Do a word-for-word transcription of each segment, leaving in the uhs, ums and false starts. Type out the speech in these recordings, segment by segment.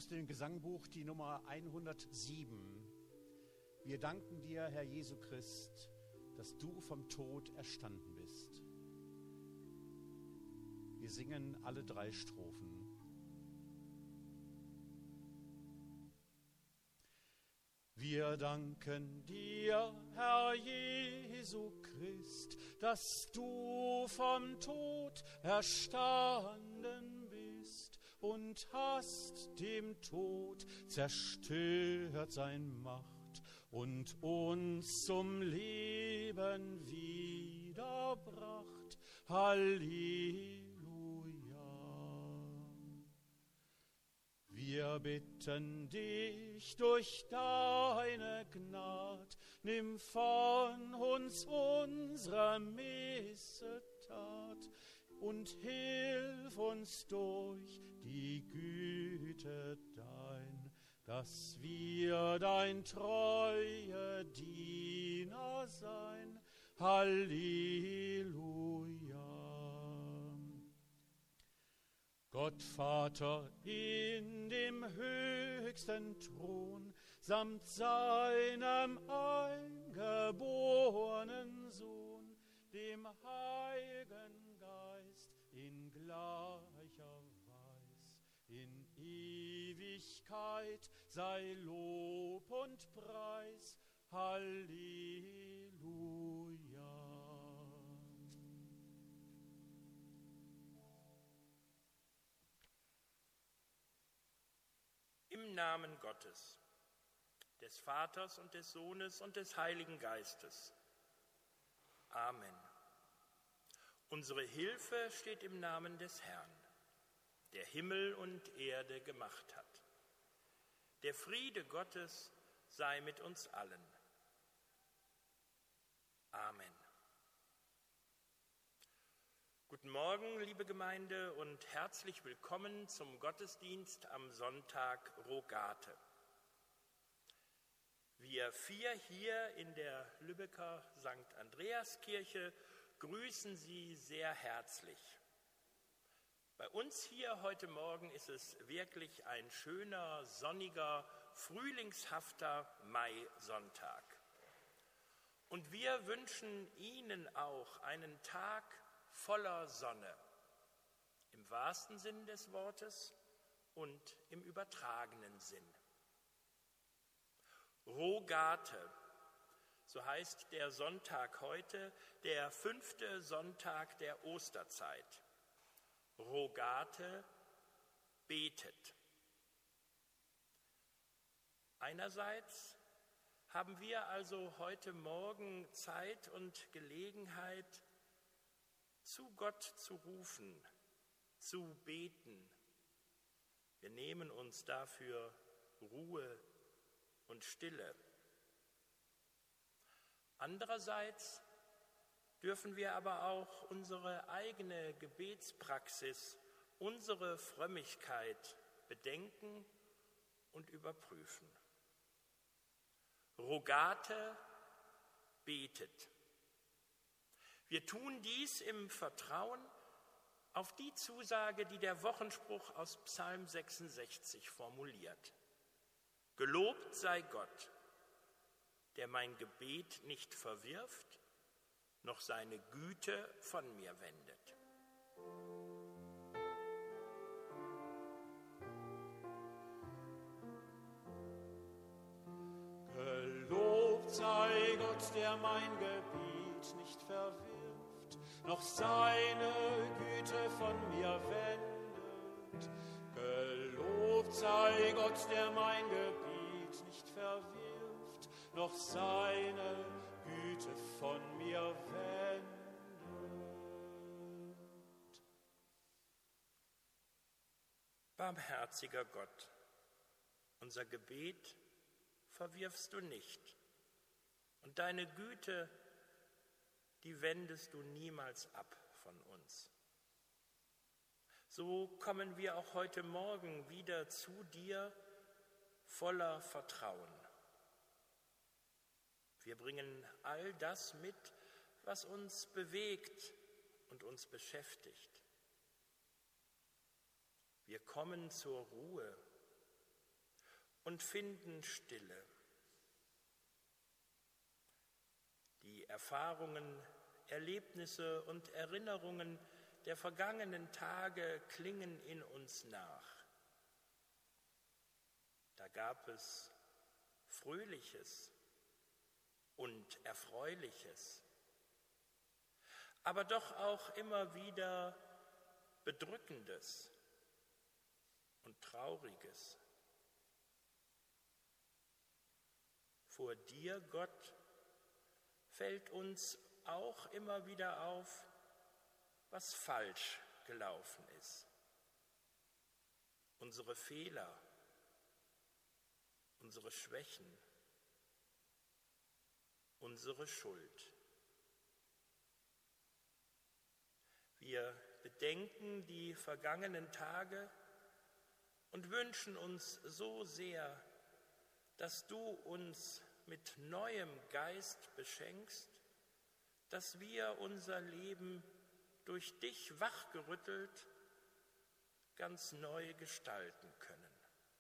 aus dem Gesangbuch die Nummer hundertsieben. Wir danken dir, Herr Jesu Christ, dass du vom Tod erstanden bist. Wir singen alle drei Strophen. Wir danken dir, Herr Jesu Christ, dass du vom Tod erstanden bist und hast dem Tod zerstört sein Macht und uns zum Leben wiederbracht. Halleluja. Wir bitten dich durch deine Gnad, nimm von uns unsere Missetat und hilf uns durch die Güte dein, dass wir dein treue Diener sein. Halleluja. Gott Vater in dem höchsten Thron, samt seinem eingeborenen Sohn, dem Heiligen Geist in gleicher Weis, in Ewigkeit sei Lob und Preis. Halleluja. Im Namen Gottes, des Vaters und des Sohnes und des Heiligen Geistes. Amen. Unsere Hilfe steht im Namen des Herrn, der Himmel und Erde gemacht hat. Der Friede Gottes sei mit uns allen. Amen. Guten Morgen, liebe Gemeinde, und herzlich willkommen zum Gottesdienst am Sonntag Rogate. Wir vier hier in der Lübecker Sankt Andreaskirche grüßen Sie sehr herzlich. Bei uns hier heute Morgen ist es wirklich ein schöner, sonniger, frühlingshafter Maisonntag. Und wir wünschen Ihnen auch einen Tag voller Sonne, im wahrsten Sinn des Wortes und im übertragenen Sinn. Rogate, so heißt der Sonntag heute, der fünfte Sonntag der Osterzeit. Rogate, betet. Einerseits haben wir also heute Morgen Zeit und Gelegenheit, zu Gott zu rufen, zu beten. Wir nehmen uns dafür Ruhe und Stille. Andererseits dürfen wir aber auch unsere eigene Gebetspraxis, unsere Frömmigkeit bedenken und überprüfen. Rogate, betet. Wir tun dies im Vertrauen auf die Zusage, die der Wochenspruch aus Psalm sechsundsechzig formuliert. Gelobt sei Gott, der mein Gebet nicht verwirft, noch seine Güte von mir wendet. Gelobt sei Gott, der mein Gebet nicht verwirft, noch seine Güte von mir wendet. Gelobt sei Gott, der mein Gebet nicht verwirft, noch seine Güte von mir wendet. Barmherziger Gott, unser Gebet verwirfst du nicht, und deine Güte, die wendest du niemals ab von uns. So kommen wir auch heute Morgen wieder zu dir voller Vertrauen. Wir bringen all das mit, was uns bewegt und uns beschäftigt. Wir kommen zur Ruhe und finden Stille. Die Erfahrungen, Erlebnisse und Erinnerungen der vergangenen Tage klingen in uns nach. Da gab es Fröhliches und Erfreuliches, aber doch auch immer wieder Bedrückendes und Trauriges. Vor dir, Gott, fällt uns auch immer wieder auf, was falsch gelaufen ist. Unsere Fehler, unsere Schwächen, unsere Schuld. Wir bedenken die vergangenen Tage und wünschen uns so sehr, dass du uns mit neuem Geist beschenkst, dass wir unser Leben durch dich wachgerüttelt ganz neu gestalten können.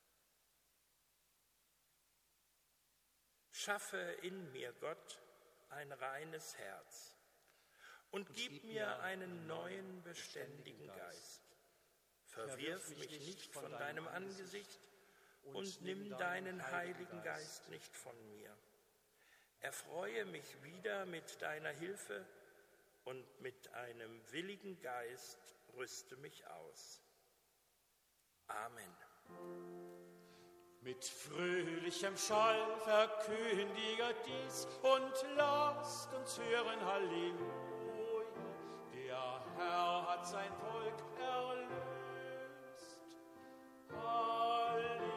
Schaffe in mir, Gott, ein reines Herz und, und gib mir einen neuen, beständigen Geist. Verwirf mich nicht von deinem Angesicht und nimm deinen Heiligen Geist nicht von mir. Erfreue mich wieder mit deiner Hilfe und mit einem willigen Geist rüste mich aus. Amen. Mit fröhlichem Schall verkündige dies und lasst uns hören, Halleluja. Der Herr hat sein Volk erlöst. Halleluja.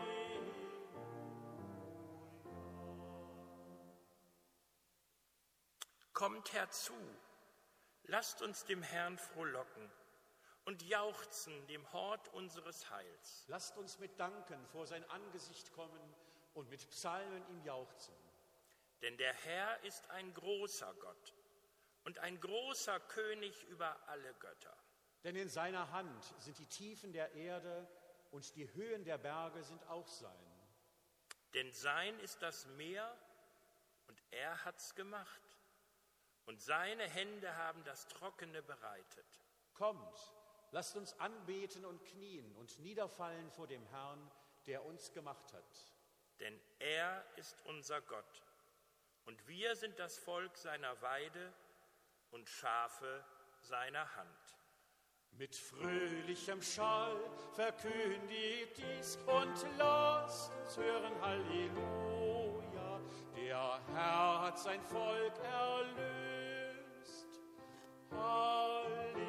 Kommt herzu, lasst uns dem Herrn frohlocken und jauchzen dem Hort unseres Heils. Lasst uns mit Danken vor sein Angesicht kommen und mit Psalmen ihm jauchzen. Denn der Herr ist ein großer Gott und ein großer König über alle Götter. Denn in seiner Hand sind die Tiefen der Erde und die Höhen der Berge sind auch sein. Denn sein ist das Meer und er hat's gemacht. Und seine Hände haben das Trockene bereitet. Kommt, lasst uns anbeten und knien und niederfallen vor dem Herrn, der uns gemacht hat. Denn er ist unser Gott und wir sind das Volk seiner Weide und Schafe seiner Hand. Mit fröhlichem Schall verkündigt dies und lasst uns hören, Halleluja. Der Herr hat sein Volk erlöst. Halleluja.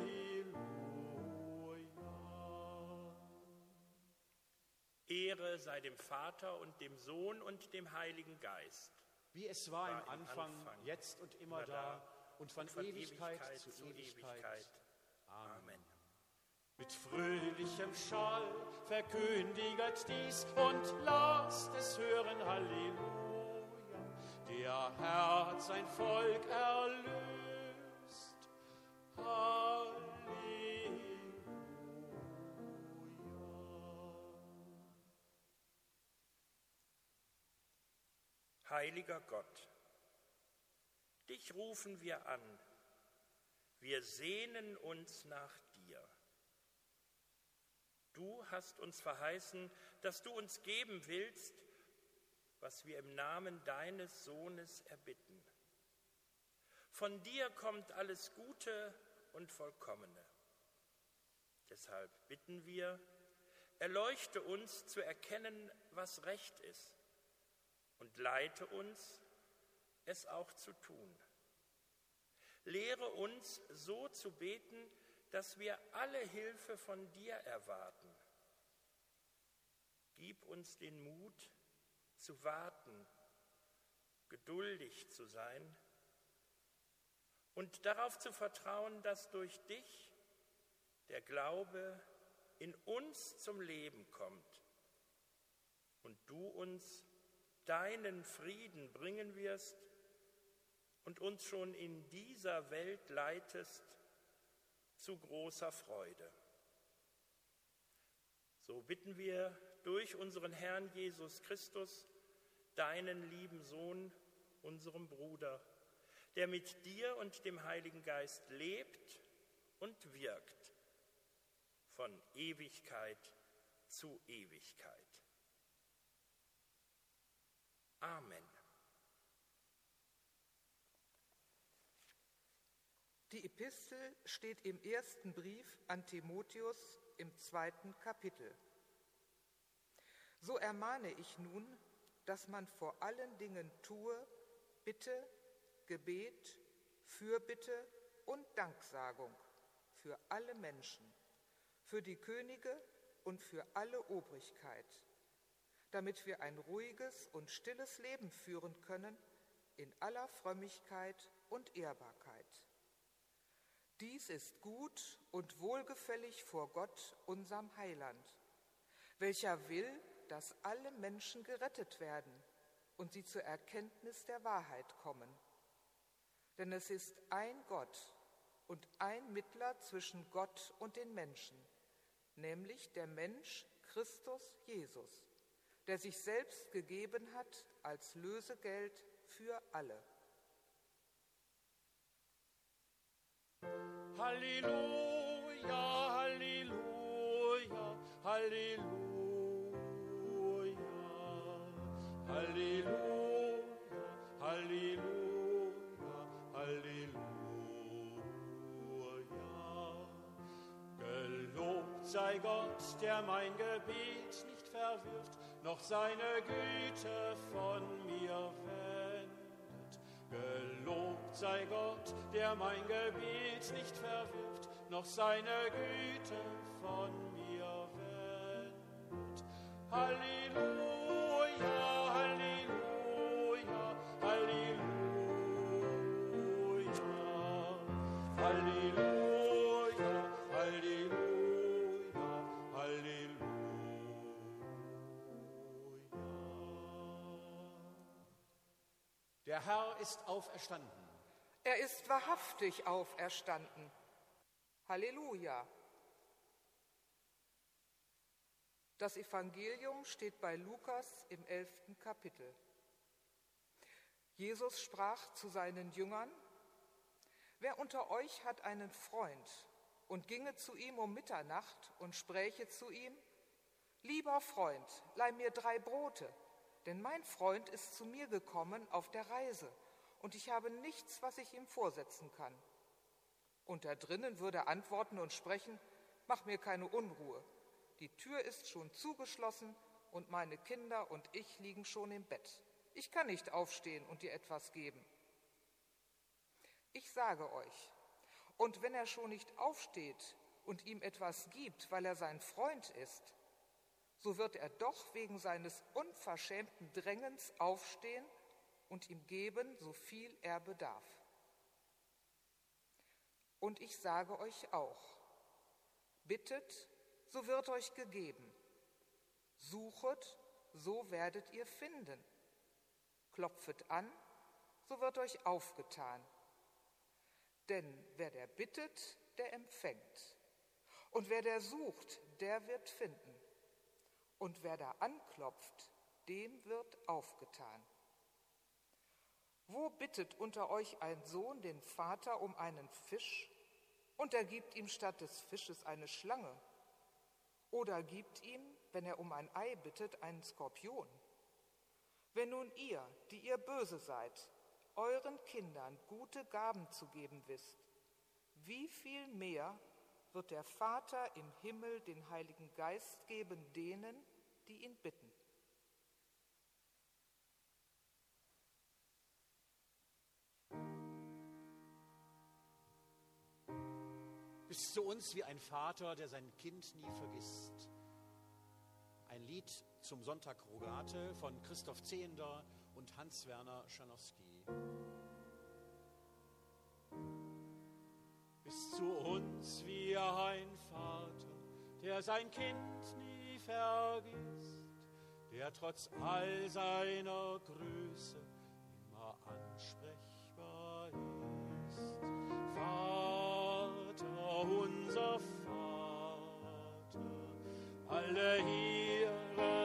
Ehre sei dem Vater und dem Sohn und dem Heiligen Geist. Wie es war, war im Anfang, Anfang, jetzt und immer, immer da und von, und von Ewigkeit, Ewigkeit zu Ewigkeit. Ewigkeit. Amen. Amen. Mit fröhlichem Schall verkündiget dies und lasst es hören, Halleluja. Der Herr hat sein Volk erlöst. Halleluja. Heiliger Gott, dich rufen wir an. Wir sehnen uns nach dir. Du hast uns verheißen, dass du uns geben willst, was wir im Namen deines Sohnes erbitten. Von dir kommt alles Gute und Vollkommene. Deshalb bitten wir, erleuchte uns zu erkennen, was recht ist, und leite uns, es auch zu tun. Lehre uns, so zu beten, dass wir alle Hilfe von dir erwarten. Gib uns den Mut, zu warten, geduldig zu sein und darauf zu vertrauen, dass durch dich der Glaube in uns zum Leben kommt und du uns deinen Frieden bringen wirst und uns schon in dieser Welt leitest zu großer Freude. So bitten wir durch unseren Herrn Jesus Christus, deinen lieben Sohn, unserem Bruder, der mit dir und dem Heiligen Geist lebt und wirkt von Ewigkeit zu Ewigkeit. Amen. Die Epistel steht im ersten Brief an Timotheus im zweiten Kapitel. So ermahne ich nun, dass man vor allen Dingen tue Bitte, Gebet, Fürbitte und Danksagung für alle Menschen, für die Könige und für alle Obrigkeit, damit wir ein ruhiges und stilles Leben führen können in aller Frömmigkeit und Ehrbarkeit. Dies ist gut und wohlgefällig vor Gott, unserem Heiland, welcher will, dass alle Menschen gerettet werden und sie zur Erkenntnis der Wahrheit kommen. Denn es ist ein Gott und ein Mittler zwischen Gott und den Menschen, nämlich der Mensch Christus Jesus, der sich selbst gegeben hat als Lösegeld für alle. Halleluja, Halleluja, Halleluja, Halleluja, Halleluja, Halleluja. Gelobt sei Gott, der mein Gebet nicht verwirft, noch seine Güte von mir wendet. Gelobt sei Gott, der mein Gebet nicht verwirft, noch seine Güte von mir wendet. Halleluja, Halleluja, Halleluja, Halleluja, Halleluja, Halleluja. Der Herr ist auferstanden. Er ist wahrhaftig auferstanden. Halleluja. Das Evangelium steht bei Lukas im elften Kapitel. Jesus sprach zu seinen Jüngern: Wer unter euch hat einen Freund und ginge zu ihm um Mitternacht und spräche zu ihm: Lieber Freund, leih mir drei Brote, denn mein Freund ist zu mir gekommen auf der Reise, und ich habe nichts, was ich ihm vorsetzen kann. Und er drinnen würde antworten und sprechen: Mach mir keine Unruhe, die Tür ist schon zugeschlossen und meine Kinder und ich liegen schon im Bett. Ich kann nicht aufstehen und dir etwas geben. Ich sage euch, und wenn er schon nicht aufsteht und ihm etwas gibt, weil er sein Freund ist, so wird er doch wegen seines unverschämten Drängens aufstehen und ihm geben, so viel er bedarf. Und ich sage euch auch: Bittet, so wird euch gegeben. Suchet, so werdet ihr finden. Klopfet an, so wird euch aufgetan. Denn wer der bittet, der empfängt. Und wer der sucht, der wird finden. Und wer da anklopft, dem wird aufgetan. Wo bittet unter euch ein Sohn den Vater um einen Fisch, und er gibt ihm statt des Fisches eine Schlange? Oder gibt ihm, wenn er um ein Ei bittet, einen Skorpion? Wenn nun ihr, die ihr böse seid, euren Kindern gute Gaben zu geben wisst, wie viel mehr wird der Vater im Himmel den Heiligen Geist geben denen, die ihn bitten? Bist zu uns wie ein Vater, der sein Kind nie vergisst. Ein Lied zum Sonntag Rogate von Christoph Zehender und Hans-Werner Schanowski. Bist zu uns wie ein Vater, der sein Kind nie vergisst, der trotz all seiner Größe immer ansprechbar ist. Vater, unser Vater, alle Ehre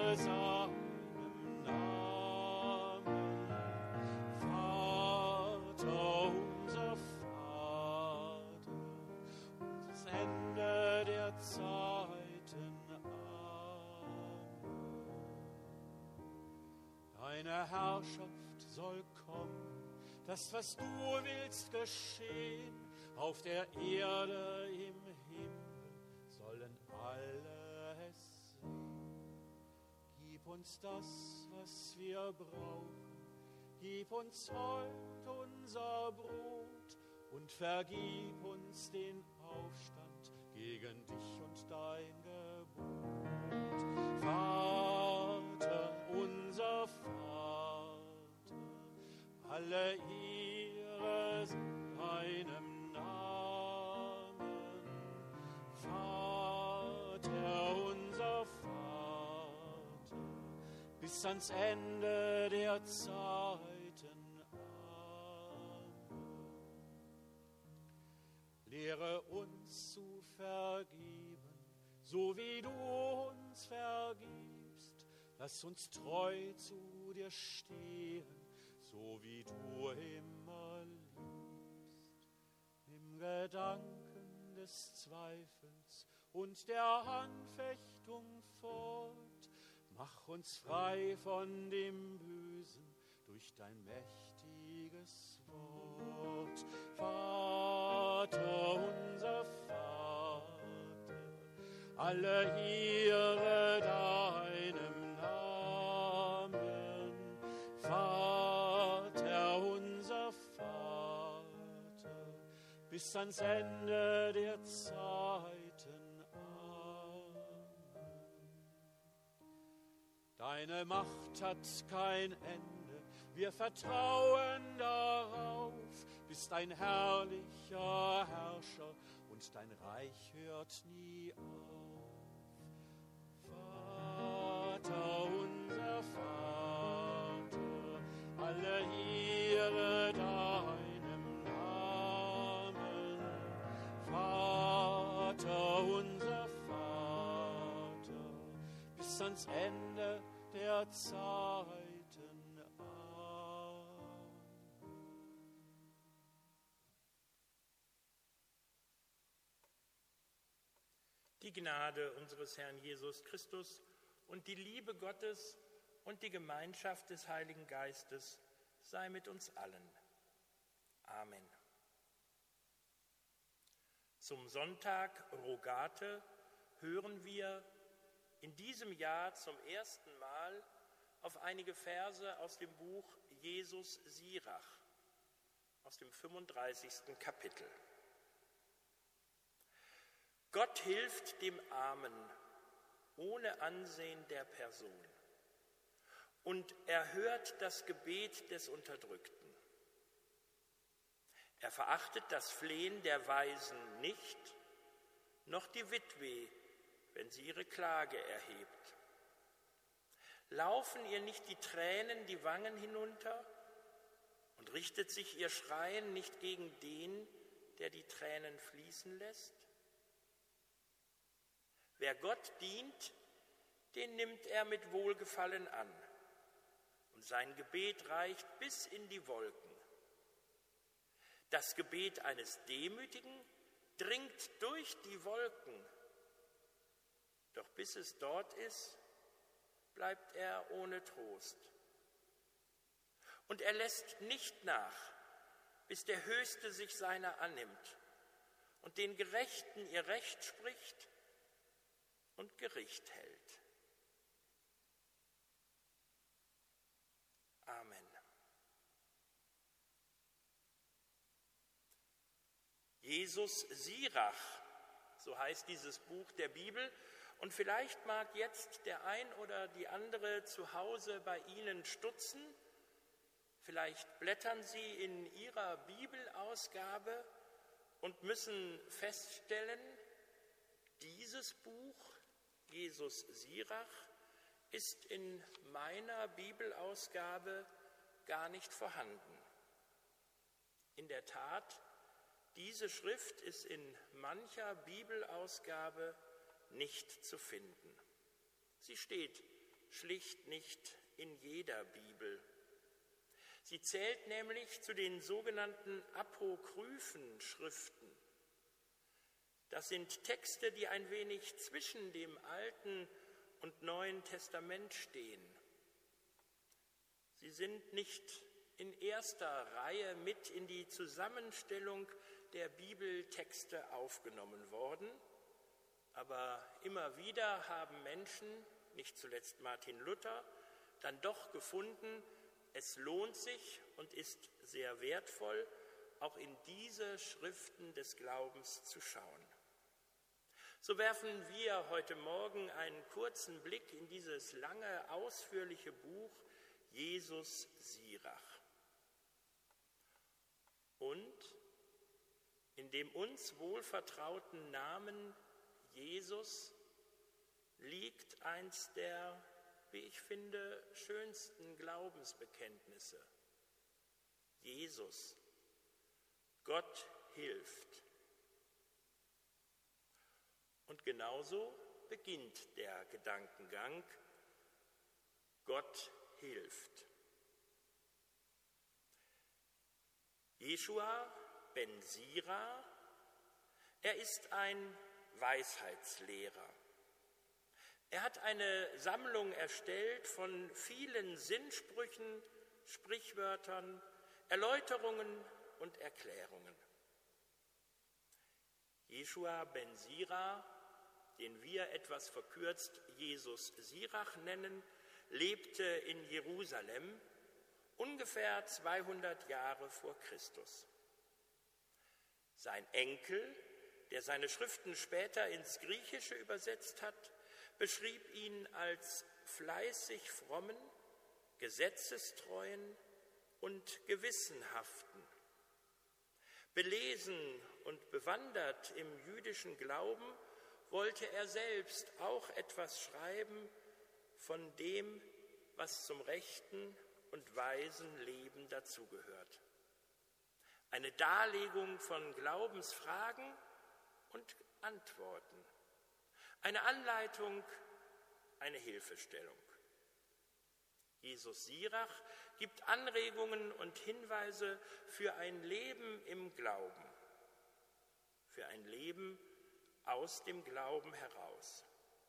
deine Herrschaft soll kommen, das, was du willst, geschehen, auf der Erde, im Himmel, sollen alle es sehen. Gib uns das, was wir brauchen, gib uns heut unser Brot und vergib uns den Aufstand gegen dich und dein Gebot. Vater, unser Vater, alle Ehre deinem Namen. Vater, unser Vater, bis ans Ende der Zeiten. Amen. Lehre uns zu vergeben, so wie du uns vergibst. Lass uns treu zu dir stehen, so wie du immer liebst. Im Gedanken des Zweifels und der Anfechtung fort, mach uns frei von dem Bösen durch dein mächtiges Wort. Vater, unser Vater, alle Ehre deinem Namen. Vater, unser Vater, bis ans Ende der Zeiten. Amen. Deine Macht hat kein Ende, wir vertrauen darauf, bist ein herrlicher Herrscher und dein Reich hört nie auf. Vater, unser Vater, alle Ehre deinem Namen. Vater, unser Vater, bis ans Ende der Zeiten. Die Gnade unseres Herrn Jesus Christus und die Liebe Gottes und die Gemeinschaft des Heiligen Geistes sei mit uns allen. Amen. Zum Sonntag Rogate hören wir in diesem Jahr zum ersten Mal auf einige Verse aus dem Buch Jesus Sirach, aus dem fünfunddreißigsten Kapitel. Gott hilft dem Armen ohne Ansehen der Person und erhört das Gebet des Unterdrückten. Er verachtet das Flehen der Weisen nicht, noch die Witwe, wenn sie ihre Klage erhebt. Laufen ihr nicht die Tränen die Wangen hinunter und richtet sich ihr Schreien nicht gegen den, der die Tränen fließen lässt? Wer Gott dient, den nimmt er mit Wohlgefallen an, und sein Gebet reicht bis in die Wolken. Das Gebet eines Demütigen dringt durch die Wolken, doch bis es dort ist, bleibt er ohne Trost. Und er lässt nicht nach, bis der Höchste sich seiner annimmt und den Gerechten ihr Recht spricht und Gericht hält. Amen. Jesus Sirach, so heißt dieses Buch der Bibel, und vielleicht mag jetzt der ein oder die andere zu Hause bei Ihnen stutzen, vielleicht blättern Sie in Ihrer Bibelausgabe und müssen feststellen, dieses Buch Jesus Sirach ist in meiner Bibelausgabe gar nicht vorhanden. In der Tat, diese Schrift ist in mancher Bibelausgabe nicht zu finden. Sie steht schlicht nicht in jeder Bibel. Sie zählt nämlich zu den sogenannten apokryphen Schriften. Das sind Texte, die ein wenig zwischen dem Alten und Neuen Testament stehen. Sie sind nicht in erster Reihe mit in die Zusammenstellung der Bibeltexte aufgenommen worden, aber immer wieder haben Menschen, nicht zuletzt Martin Luther, dann doch gefunden, es lohnt sich und ist sehr wertvoll, auch in diese Schriften des Glaubens zu schauen. So werfen wir heute Morgen einen kurzen Blick in dieses lange, ausführliche Buch Jesus Sirach. Und in dem uns wohlvertrauten Namen Jesus liegt eins der, wie ich finde, schönsten Glaubensbekenntnisse. Jesus, Gott hilft. Und genauso beginnt der Gedankengang, Gott hilft. Jeschua ben Sira, er ist ein Weisheitslehrer. Er hat eine Sammlung erstellt von vielen Sinnsprüchen, Sprichwörtern, Erläuterungen und Erklärungen. Jeschua ben Sira, den wir etwas verkürzt Jesus Sirach nennen, lebte in Jerusalem ungefähr zweihundert Jahre vor Christus. Sein Enkel, der seine Schriften später ins Griechische übersetzt hat, beschrieb ihn als fleißig frommen, gesetzestreuen und gewissenhaften. Belesen und bewandert im jüdischen Glauben, wollte er selbst auch etwas schreiben von dem, was zum rechten und weisen Leben dazugehört. Eine Darlegung von Glaubensfragen und Antworten. Eine Anleitung, eine Hilfestellung. Jesus Sirach gibt Anregungen und Hinweise für ein Leben im Glauben, für ein Leben aus dem Glauben heraus.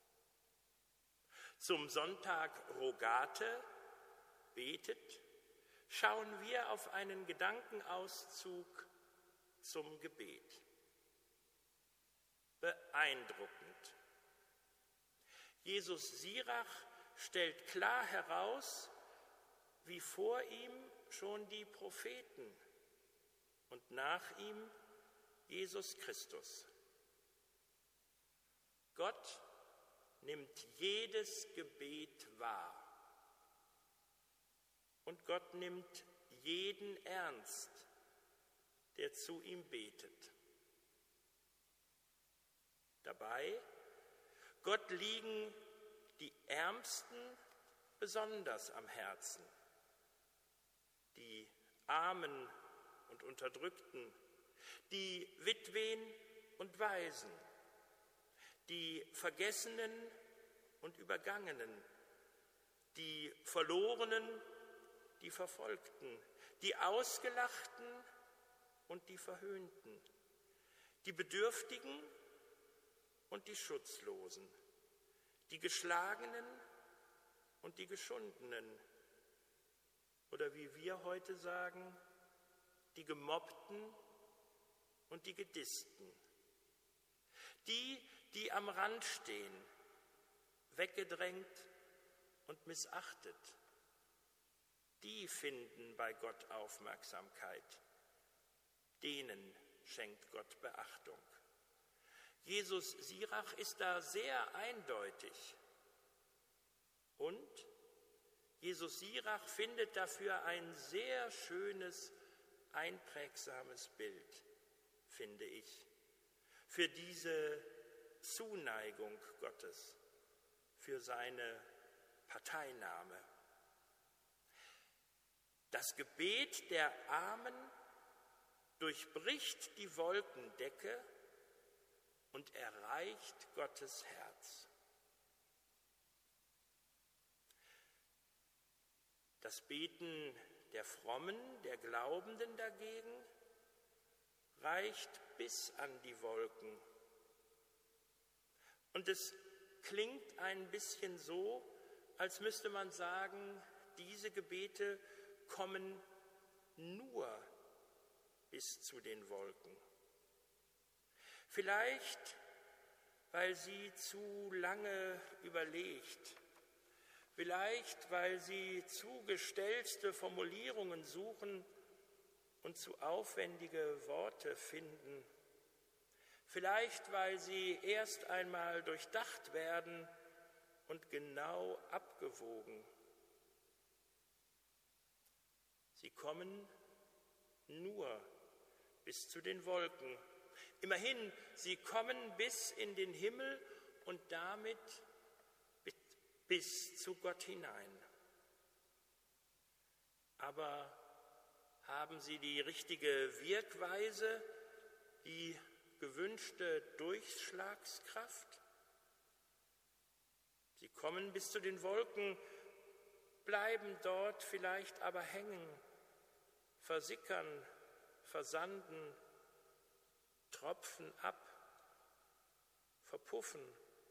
Zum Sonntag Rogate, betet, schauen wir auf einen Gedankenauszug zum Gebet. Beeindruckend. Jesus Sirach stellt klar heraus, wie vor ihm schon die Propheten und nach ihm Jesus Christus. Gott nimmt jedes Gebet wahr und Gott nimmt jeden ernst, der zu ihm betet. Dabei, Gott liegen die Ärmsten besonders am Herzen, die Armen und Unterdrückten, die Witwen und Waisen, die Vergessenen und Übergangenen, die Verlorenen, die Verfolgten, die Ausgelachten und die Verhöhnten, die Bedürftigen und die Schutzlosen, die Geschlagenen und die Geschundenen, oder wie wir heute sagen, die Gemobbten und die Gedissten, die, die am Rand stehen, weggedrängt und missachtet, die finden bei Gott Aufmerksamkeit, denen schenkt Gott Beachtung. Jesus Sirach ist da sehr eindeutig. Und Jesus Sirach findet dafür ein sehr schönes, einprägsames Bild, finde ich, für diese Zuneigung Gottes, für seine Parteinahme. Das Gebet der Armen durchbricht die Wolkendecke und erreicht Gottes Herz. Das Beten der Frommen, der Glaubenden dagegen, reicht bis an die Wolken. Und es klingt ein bisschen so, als müsste man sagen, diese Gebete kommen nur bis zu den Wolken. Vielleicht, weil sie zu lange überlegt, vielleicht, weil sie zu gestellte Formulierungen suchen und zu aufwendige Worte finden, vielleicht, weil sie erst einmal durchdacht werden und genau abgewogen. Sie kommen nur bis zu den Wolken. Immerhin, sie kommen bis in den Himmel und damit bis zu Gott hinein. Aber haben sie die richtige Wirkweise, die gewünschte Durchschlagskraft? Sie kommen bis zu den Wolken, bleiben dort vielleicht aber hängen, versickern, versanden, tropfen ab, verpuffen.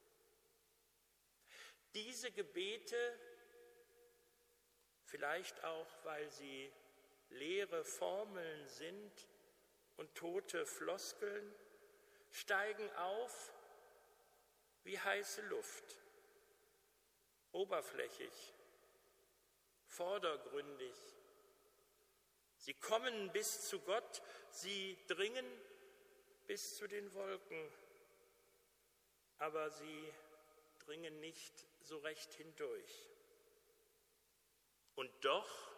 Diese Gebete, vielleicht auch, weil sie leere Formeln sind und tote Floskeln, steigen auf wie heiße Luft, oberflächig, vordergründig. Sie kommen bis zu Gott, sie dringen bis zu den Wolken, aber sie dringen nicht so recht hindurch. Und doch,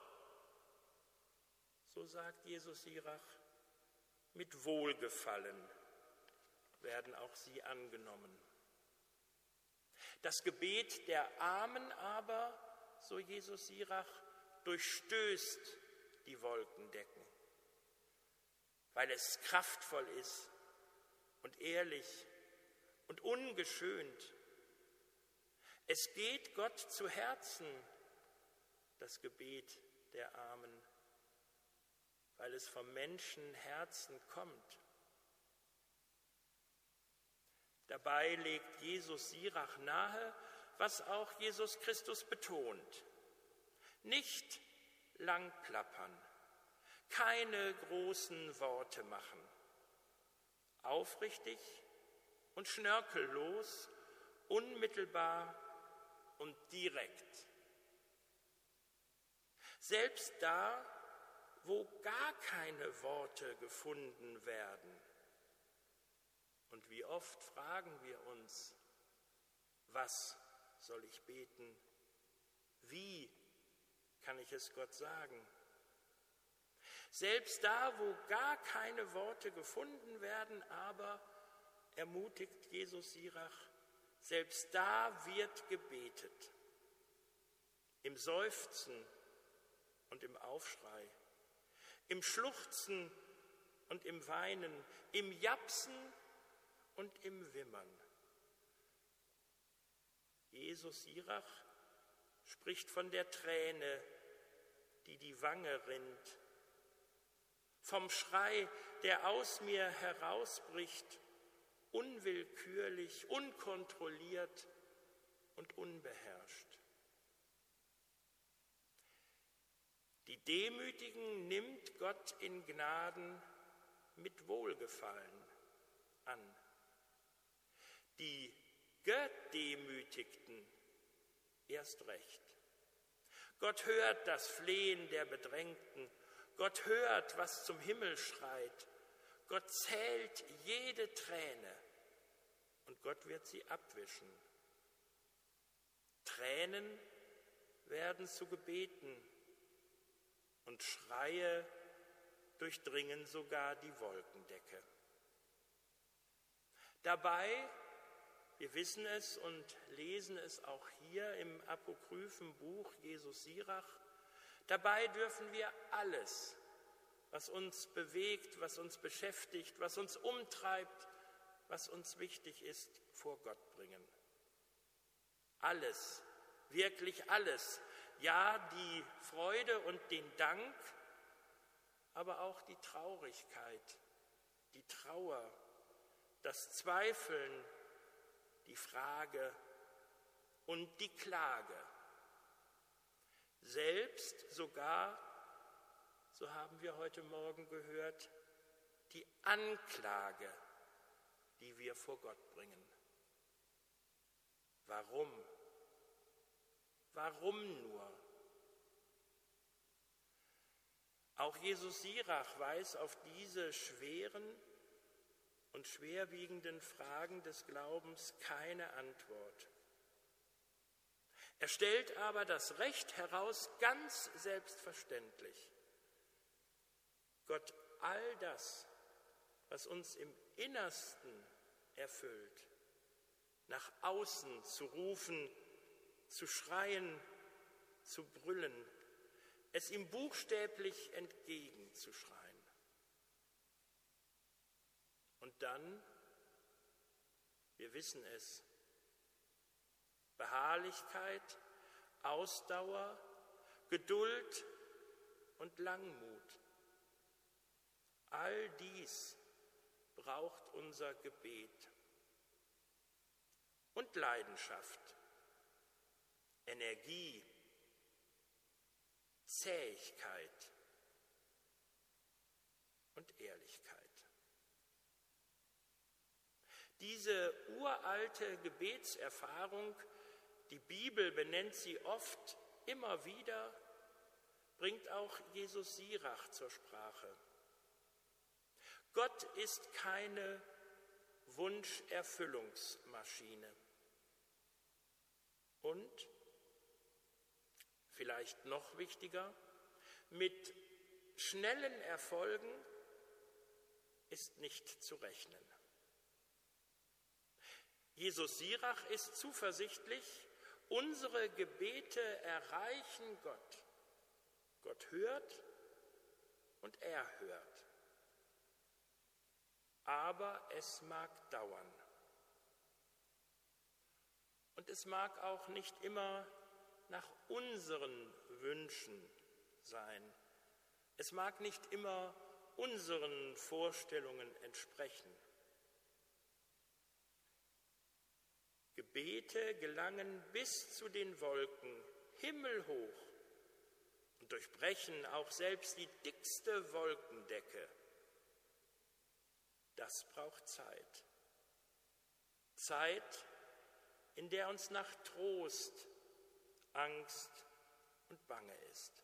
so sagt Jesus Sirach, mit Wohlgefallen werden auch sie angenommen. Das Gebet der Armen aber, so Jesus Sirach, durchstößt die Wolkendecken, weil es kraftvoll ist und ehrlich und ungeschönt. Es geht Gott zu Herzen, das Gebet der Armen, weil es vom Menschenherzen kommt. Dabei legt Jesus Sirach nahe, was auch Jesus Christus betont. Nicht lang plappern, keine großen Worte machen, aufrichtig und schnörkellos, unmittelbar und direkt. Selbst da, wo gar keine Worte gefunden werden. Und wie oft fragen wir uns, was soll ich beten? Wie kann ich es Gott sagen? Selbst da, wo gar keine Worte gefunden werden, aber, ermutigt Jesus Sirach, selbst da wird gebetet. Im Seufzen und im Aufschrei, im Schluchzen und im Weinen, im Japsen und im Wimmern. Jesus Sirach spricht von der Träne, die die Wange rinnt, vom Schrei, der aus mir herausbricht, unwillkürlich, unkontrolliert und unbeherrscht. Die Demütigen nimmt Gott in Gnaden mit Wohlgefallen an. Die Gedemütigten erst recht. Gott hört das Flehen der Bedrängten. Gott hört, was zum Himmel schreit. Gott zählt jede Träne und Gott wird sie abwischen. Tränen werden zu Gebeten und Schreie durchdringen sogar die Wolkendecke. Dabei, wir wissen es und lesen es auch hier im apokryphen Buch Jesus Sirach, dabei dürfen wir alles, was uns bewegt, was uns beschäftigt, was uns umtreibt, was uns wichtig ist, vor Gott bringen. Alles, wirklich alles, ja, die Freude und den Dank, aber auch die Traurigkeit, die Trauer, das Zweifeln, die Frage und die Klage. Selbst sogar, so haben wir heute Morgen gehört, die Anklage, die wir vor Gott bringen. Warum? Warum nur? Auch Jesus Sirach weiß auf diese schweren und schwerwiegenden Fragen des Glaubens keine Antwort. Er stellt aber das Recht heraus, ganz selbstverständlich. Gott all das, was uns im Innersten erfüllt, nach außen zu rufen, zu schreien, zu brüllen, es ihm buchstäblich entgegenzuschreien. Und dann, wir wissen es, Beharrlichkeit, Ausdauer, Geduld und Langmut. All dies braucht unser Gebet. Und Leidenschaft, Energie, Zähigkeit und Ehrlichkeit. Diese uralte Gebetserfahrung, die Bibel benennt sie oft, immer wieder, bringt auch Jesus Sirach zur Sprache. Gott ist keine Wunscherfüllungsmaschine. Und, vielleicht noch wichtiger, mit schnellen Erfolgen ist nicht zu rechnen. Jesus Sirach ist zuversichtlich, unsere Gebete erreichen Gott. Gott hört und er hört. Aber es mag dauern. Und es mag auch nicht immer nach unseren Wünschen sein. Es mag nicht immer unseren Vorstellungen entsprechen. Gebete gelangen bis zu den Wolken, himmelhoch, und durchbrechen auch selbst die dickste Wolkendecke. Das braucht Zeit. Zeit, in der uns nach Trost, Angst und Bange ist.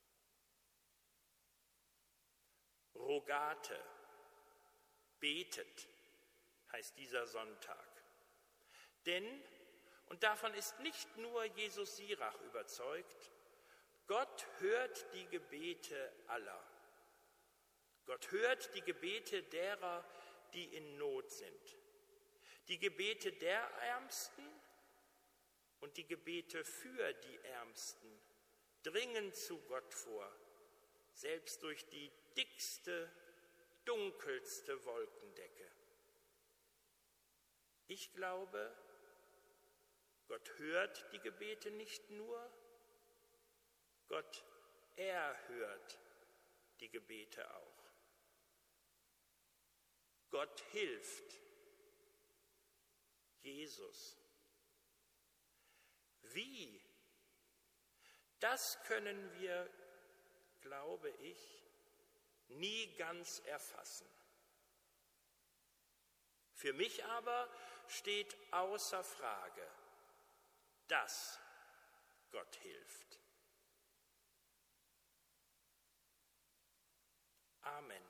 Rogate, betet, heißt dieser Sonntag. Denn, und davon ist nicht nur Jesus Sirach überzeugt, Gott hört die Gebete aller. Gott hört die Gebete derer, die in Not sind. Die Gebete der Ärmsten und die Gebete für die Ärmsten dringen zu Gott vor, selbst durch die dickste, dunkelste Wolkendecke. Ich glaube, Gott hört die Gebete nicht nur, Gott erhört die Gebete auch. Gott hilft. Jesus. Wie? Das können wir, glaube ich, nie ganz erfassen. Für mich aber steht außer Frage, dass Gott hilft. Amen.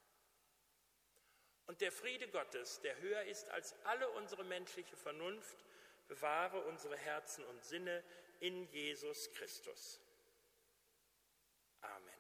Und der Friede Gottes, der höher ist als alle unsere menschliche Vernunft, bewahre unsere Herzen und Sinne in Jesus Christus. Amen.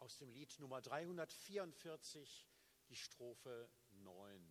aus dem Lied Nummer dreihundertvierundvierzig, die Strophe neun.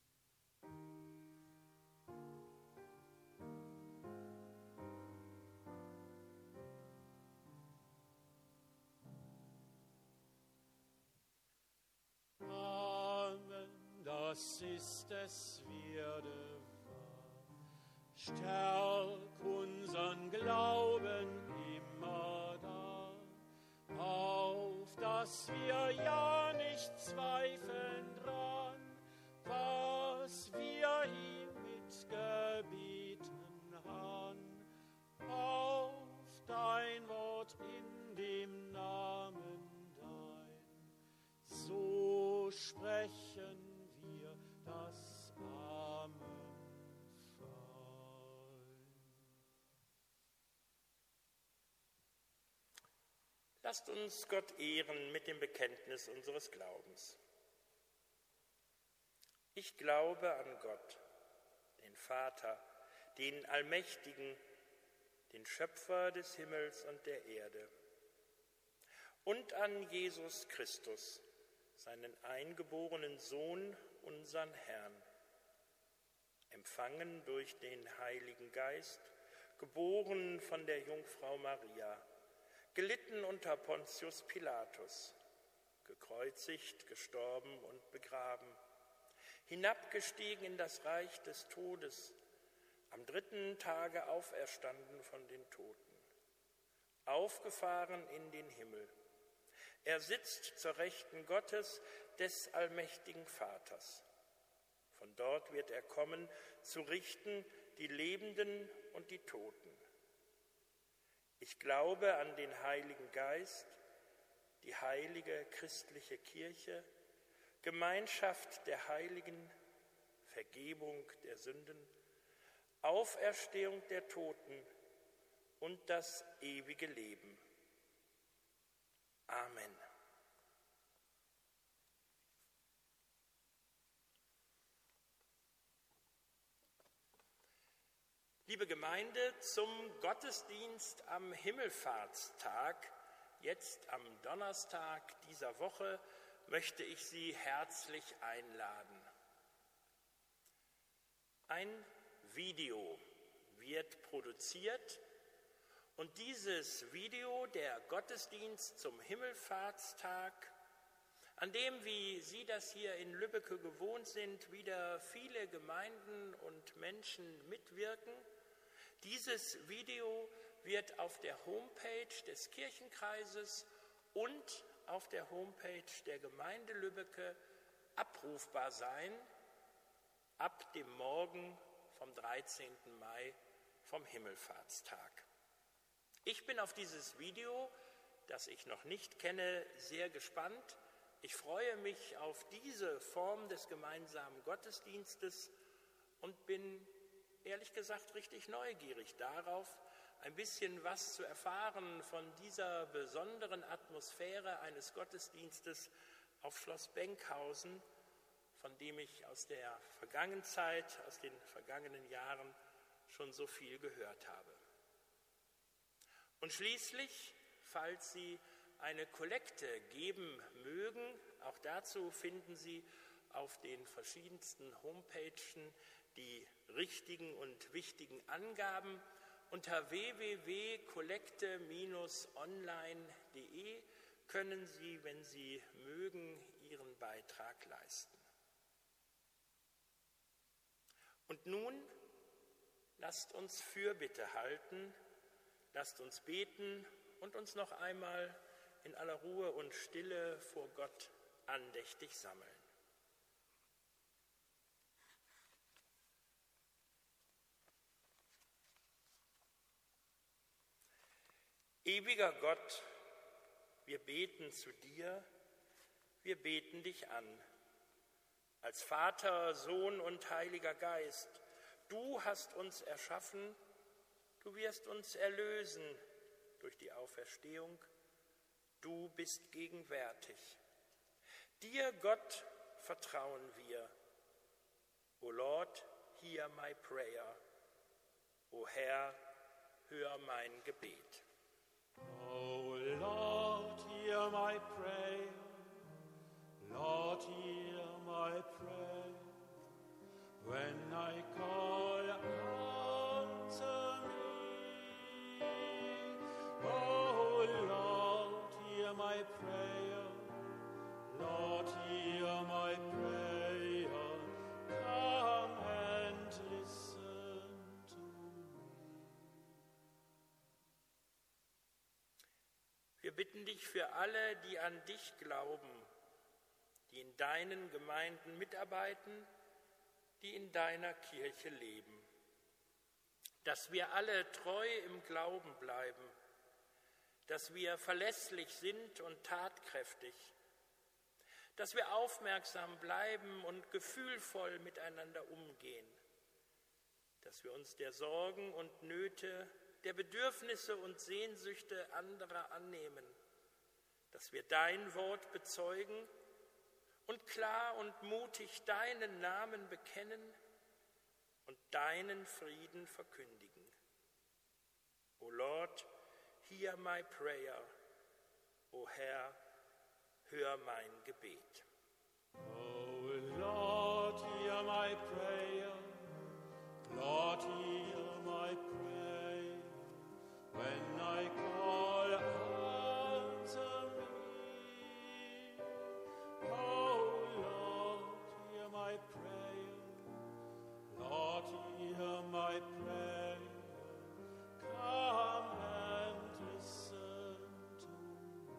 Amen, das ist es, werde wahr. Stärk unseren Glauben immer da, auf dass wir ja nicht zweifeln dran, was wir ihm mitgebeten han. Auf dein Wort in dem Namen dein, so sprechen wir das Amen fein. Lasst uns Gott ehren mit dem Bekenntnis unseres Glaubens. Ich glaube an Gott, den Vater, den Allmächtigen, den Schöpfer des Himmels und der Erde, und an Jesus Christus, seinen eingeborenen Sohn, unseren Herrn, empfangen durch den Heiligen Geist, geboren von der Jungfrau Maria, gelitten unter Pontius Pilatus, gekreuzigt, gestorben und begraben, hinabgestiegen in das Reich des Todes, am dritten Tage auferstanden von den Toten, aufgefahren in den Himmel. Er sitzt zur Rechten Gottes, des allmächtigen Vaters. Von dort wird er kommen, zu richten die Lebenden und die Toten. Ich glaube an den Heiligen Geist, die heilige christliche Kirche, Gemeinschaft der Heiligen, Vergebung der Sünden, Auferstehung der Toten und das ewige Leben. Amen. Liebe Gemeinde, zum Gottesdienst am Himmelfahrtstag, jetzt am Donnerstag dieser Woche, möchte ich Sie herzlich einladen. Ein Video wird produziert und dieses Video, der Gottesdienst zum Himmelfahrtstag, an dem, wie Sie das hier in Lübbecke gewohnt sind, wieder viele Gemeinden und Menschen mitwirken, dieses Video wird auf der Homepage des Kirchenkreises und auf der Homepage der Gemeinde Lübbecke abrufbar sein, ab dem Morgen vom dreizehnten Mai, vom Himmelfahrtstag. Ich bin auf dieses Video, das ich noch nicht kenne, sehr gespannt. Ich freue mich auf diese Form des gemeinsamen Gottesdienstes und bin ehrlich gesagt richtig neugierig darauf, ein bisschen was zu erfahren von dieser besonderen Atmosphäre eines Gottesdienstes auf Schloss Benkhausen, von dem ich aus der vergangenen Zeit, aus den vergangenen Jahren schon so viel gehört habe. Und schließlich, falls Sie eine Kollekte geben mögen, auch dazu finden Sie auf den verschiedensten Homepagen die richtigen und wichtigen Angaben. Unter w w w punkt kollekte Bindestrich online punkt de können Sie, wenn Sie mögen, Ihren Beitrag leisten. Und nun lasst uns Fürbitte halten, lasst uns beten und uns noch einmal in aller Ruhe und Stille vor Gott andächtig sammeln. Ewiger Gott, wir beten zu dir, wir beten dich an. Als Vater, Sohn und Heiliger Geist, du hast uns erschaffen, du wirst uns erlösen durch die Auferstehung, du bist gegenwärtig. Dir, Gott, vertrauen wir. O Lord, hear my prayer. O Herr, hör mein Gebet. O Lord, hear hear my prayer. Lord, hear my prayer. When I call, answer me. Oh, Lord, hear my prayer. Lord, hear my prayer. Come and listen to me. Wir bitten dich für alle, die an dich glauben, die in deinen Gemeinden mitarbeiten, die in deiner Kirche leben, dass wir alle treu im Glauben bleiben, dass wir verlässlich sind und tatkräftig, dass wir aufmerksam bleiben und gefühlvoll miteinander umgehen, dass wir uns der Sorgen und Nöte, der Bedürfnisse und Sehnsüchte anderer annehmen, dass wir dein Wort bezeugen und klar und mutig deinen Namen bekennen und deinen Frieden verkündigen. O Lord, hear my prayer. O Herr, hör mein Gebet. Oh Lord, hear my prayer. Lord, hear my prayer. When I call, answer me. Oh Lord, hear my prayer. Lord, hear my prayer. Come and listen to me.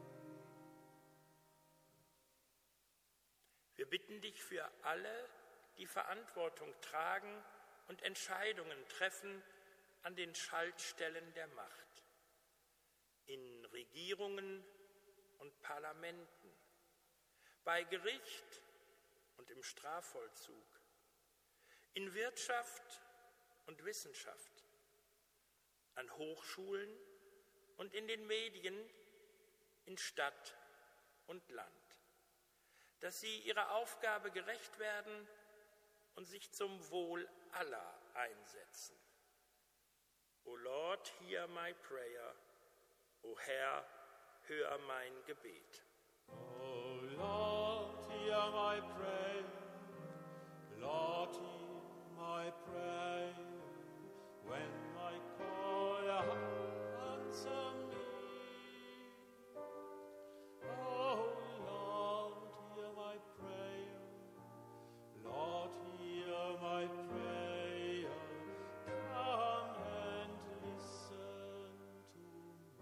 Wir bitten dich für alle, die Verantwortung tragen und Entscheidungen treffen an den Schaltstellen der Macht, in Regierungen und Parlamenten, bei Gericht und im Strafvollzug, in Wirtschaft und Wissenschaft, an Hochschulen und in den Medien, in Stadt und Land, dass sie ihrer Aufgabe gerecht werden und sich zum Wohl aller einsetzen. O Lord, hear my prayer. O Herr, hör mein Gebet. O Lord, hear my prayer. Lord, hear my prayer. When I call, answer me. Oh Lord, hear my prayer. Lord, hear my prayer. Come and listen to me.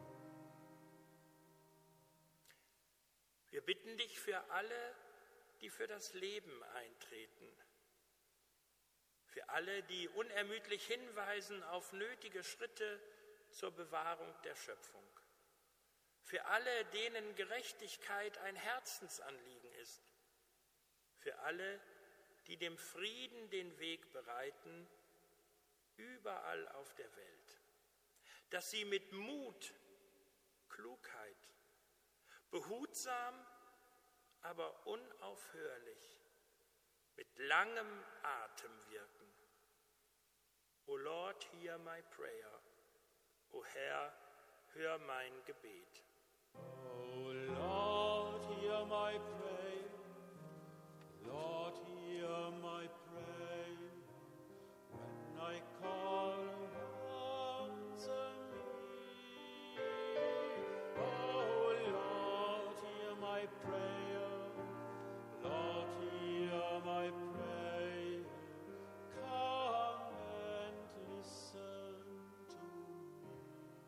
Wir bitten dich für alle, die für das Leben eintreten, für alle, die unermüdlich hinweisen auf nötige Schritte zur Bewahrung der Schöpfung, für alle, denen Gerechtigkeit ein Herzensanliegen ist, für alle, die dem Frieden den Weg bereiten, überall auf der Welt, dass sie mit Mut, Klugheit, behutsam, aber unaufhörlich, mit langem Atem wirken. O Lord, hear my prayer. O Herr, hör mein Gebet. O Lord, hear my prayer. Lord, hear my prayer. When I call, answer me. Oh Lord, hear my prayer. Lord, hear my prayer. Come and listen to me.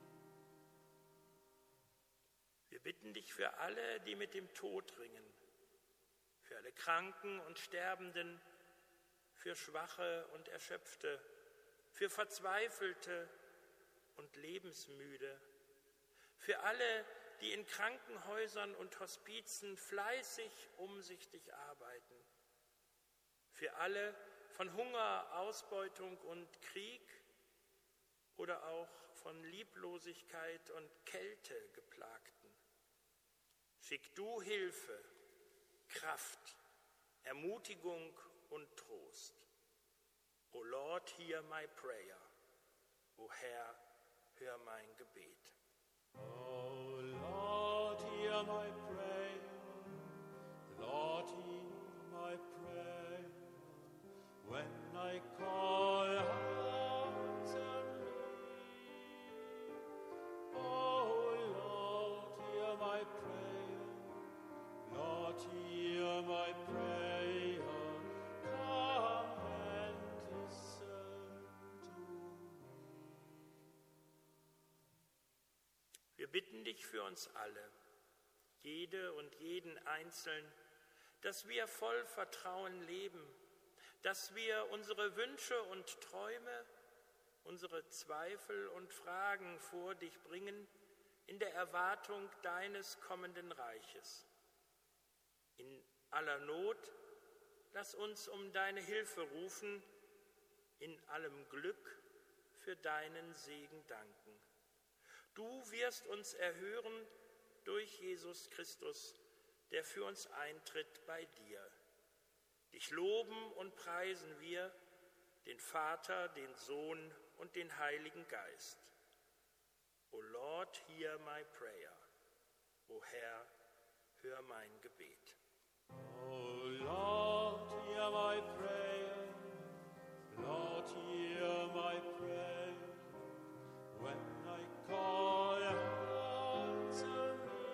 Wir bitten dich für alle, die mit dem Tod ringen, für alle Kranken und Sterbenden, für Schwache und Erschöpfte, für Verzweifelte und Lebensmüde, für alle, die in Krankenhäusern und Hospizen fleißig, umsichtig arbeiten, für alle von Hunger, Ausbeutung und Krieg oder auch von Lieblosigkeit und Kälte geplagten. Schick du Hilfe, Kraft, Ermutigung und Trost. O Lord, hear my prayer. O Herr, hör mein Gebet. O Lord, hear hear my prayer. Lord, hear my prayer. When I call out and oh Lord, hear my prayer. Lord, hear my prayer. Come and listen to me. Wir bitten dich für uns alle, jede und jeden Einzelnen, dass wir voll Vertrauen leben, dass wir unsere Wünsche und Träume, unsere Zweifel und Fragen vor dich bringen, in der Erwartung deines kommenden Reiches. In aller Not lass uns um deine Hilfe rufen, in allem Glück für deinen Segen danken. Du wirst uns erhören durch Jesus Christus, der für uns eintritt bei dir. Dich loben und preisen wir, den Vater, den Sohn und den Heiligen Geist. O Lord, hear my prayer. O Herr, hör mein Gebet. O Lord, hear my prayer. Lord, hear my prayer. When I call, answer me.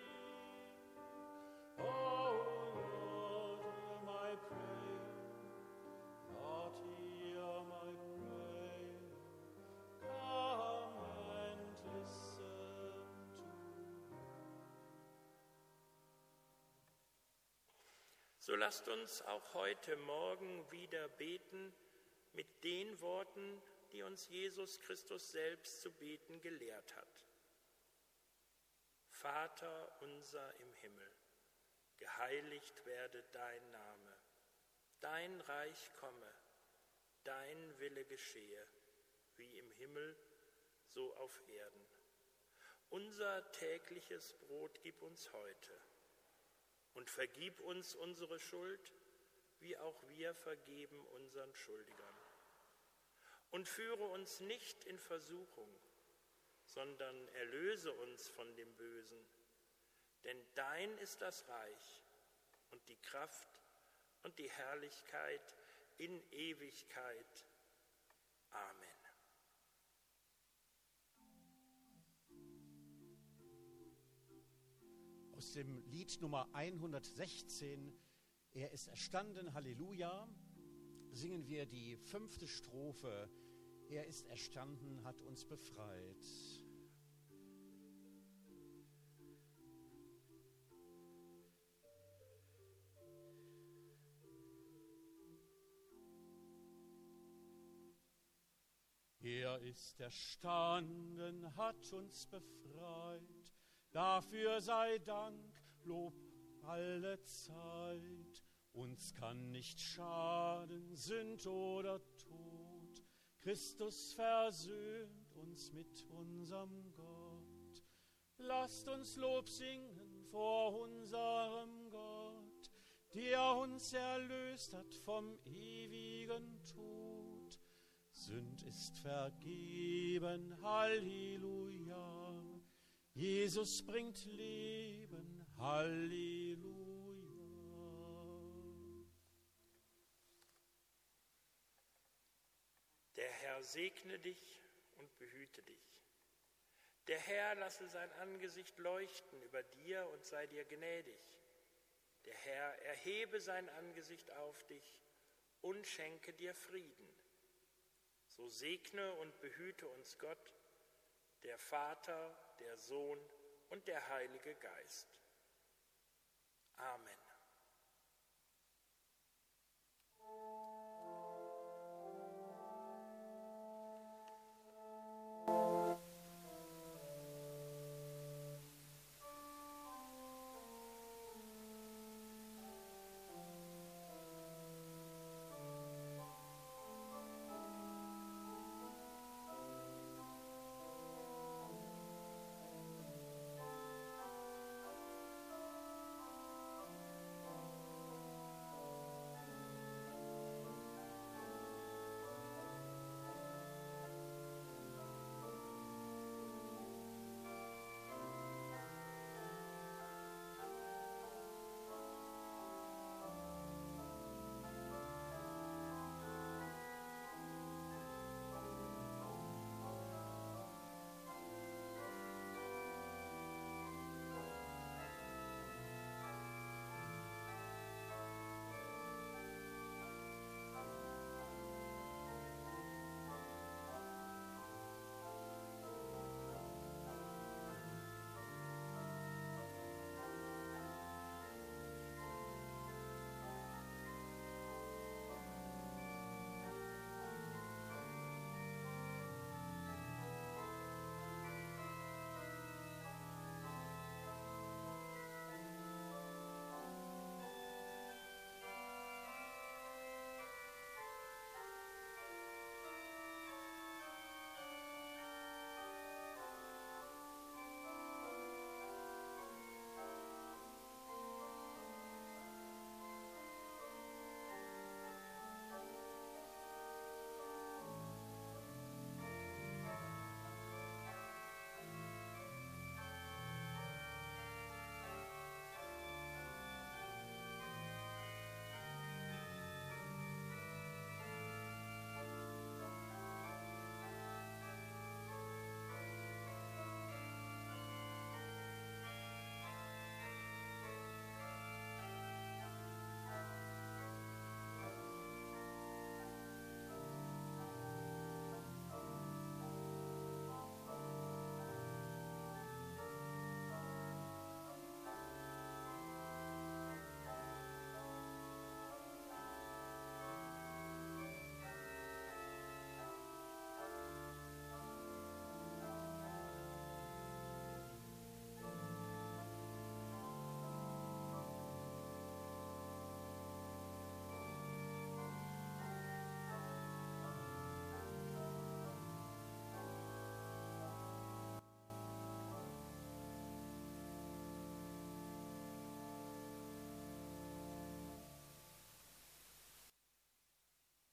Oh Lord, hear my prayer. Lord, hear my prayer. Come and listen to me. So lasst uns auch heute Morgen wieder beten mit den Worten, die uns Jesus Christus selbst zu beten gelehrt hat. Vater unser im Himmel, geheiligt werde dein Name, dein Reich komme, dein Wille geschehe, wie im Himmel, so auf Erden. Unser tägliches Brot gib uns heute und vergib uns unsere Schuld, wie auch wir vergeben unseren Schuldigern. Und führe uns nicht in Versuchung, sondern erlöse uns von dem Bösen. Denn dein ist das Reich und die Kraft und die Herrlichkeit in Ewigkeit. Amen. Aus dem Lied Nummer hundertsechzehn, Er ist erstanden, Halleluja, singen wir die fünfte Strophe. Er ist erstanden, hat uns befreit. Er ist erstanden, hat uns befreit. Dafür sei Dank, Lob alle Zeit. Uns kann nicht schaden, Sünd oder Tod. Christus versöhnt uns mit unserem Gott. Lasst uns Lob singen vor unserem Gott, der uns erlöst hat vom ewigen Tod. Sünd ist vergeben, Halleluja. Jesus bringt Leben, Halleluja. Der Herr segne dich und behüte dich. Der Herr lasse sein Angesicht leuchten über dir und sei dir gnädig. Der Herr erhebe sein Angesicht auf dich und schenke dir Frieden. So segne und behüte uns Gott, der Vater, der Sohn und der Heilige Geist. Amen.